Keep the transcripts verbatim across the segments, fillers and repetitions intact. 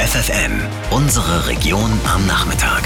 F F M, unsere Region am Nachmittag.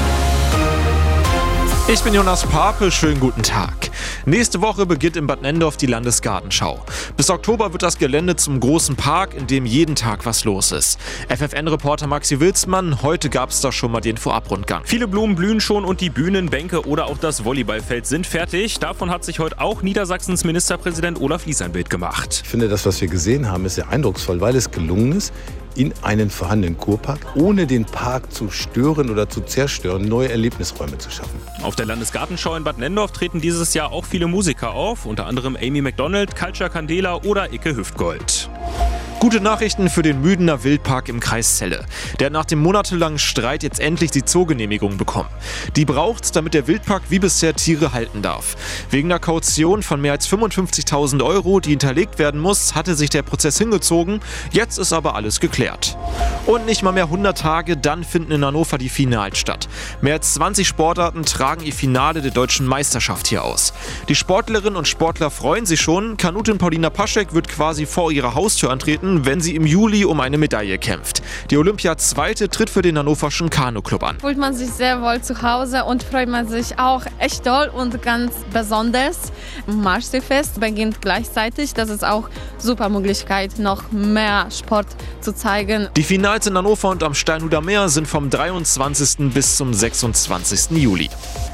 Ich bin Jonas Pape, schönen guten Tag. Nächste Woche beginnt in Bad Nenndorf die Landesgartenschau. Bis Oktober wird das Gelände zum großen Park, in dem jeden Tag was los ist. F F N-Reporter Maxi Wilsmann, heute gab es da schon mal den Vorabrundgang. Viele Blumen blühen schon und die Bühnen, Bänke oder auch das Volleyballfeld sind fertig. Davon hat sich heute auch Niedersachsens Ministerpräsident Olaf Lies ein Bild gemacht. Ich finde, das, was wir gesehen haben, ist sehr eindrucksvoll, weil es gelungen ist, in einen vorhandenen Kurpark, ohne den Park zu stören oder zu zerstören, neue Erlebnisräume zu schaffen. Auf der Landesgartenschau in Bad Nenndorf treten dieses Jahr auch viele Musiker auf, unter anderem Amy McDonald, Culture Candela oder Icke Hüftgold. Gute Nachrichten für den Müdener Wildpark im Kreis Celle. Der hat nach dem monatelangen Streit jetzt endlich die Zoogenehmigung bekommen. Die braucht's, damit der Wildpark wie bisher Tiere halten darf. Wegen einer Kaution von mehr als fünfundfünfzigtausend Euro, die hinterlegt werden muss, hatte sich der Prozess hingezogen. Jetzt ist aber alles geklärt. Und nicht mal mehr hundert Tage, dann finden in Hannover die Finals statt. Mehr als zwanzig Sportarten tragen ihr Finale der deutschen Meisterschaft hier aus. Die Sportlerinnen und Sportler freuen sich schon. Kanutin Paulina Paschek wird quasi vor ihrer Haustür antreten, wenn sie im Juli um eine Medaille kämpft. Die Olympia-Zweite tritt für den hannoverschen Kanu-Club an. Fühlt man sich sehr wohl zu Hause und freut man sich auch echt toll und ganz besonders. Marschseefest beginnt gleichzeitig. Das ist auch super Möglichkeit, noch mehr Sport zu zeigen. Die Finals in Hannover und am Steinhuder Meer sind vom dreiundzwanzigsten bis zum sechsundzwanzigsten Juli.